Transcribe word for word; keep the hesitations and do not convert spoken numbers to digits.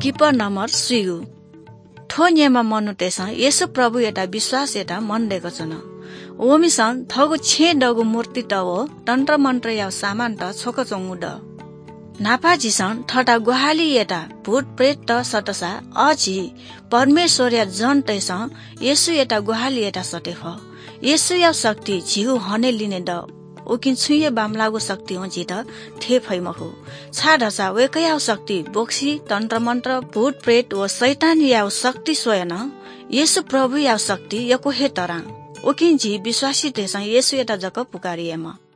ठिप number सुइगु ठो न्यमा मनु तेसा येसु प्रभु एटा विश्वास एटा मन देको छ न ओमिसन थगु छे डगु मूर्ति त हो तन्त्र मन्त्र याव सामान त छोको चोंगु ड नापा जिसन ठटा गुहाली एटा भूत प्रेत त सतसा अझी परमेश्वर या जन तेसा येसु एटा गुहाली एटा सटे फ येसु या शक्ति झिउ हने लिने ड ओकिन छुये बामलागु शक्ति हो जित ठे फैमखु छाडसा वेकयाव शक्ति बोक्सी तन्त्र मन्त्र भूत प्रेत व शैतान याव शक्ति सोयन येसु प्रभु याव शक्ति यको हे तरा ओकिन जी विश्वासी तेसा येसु एटा जक पुकारिएमा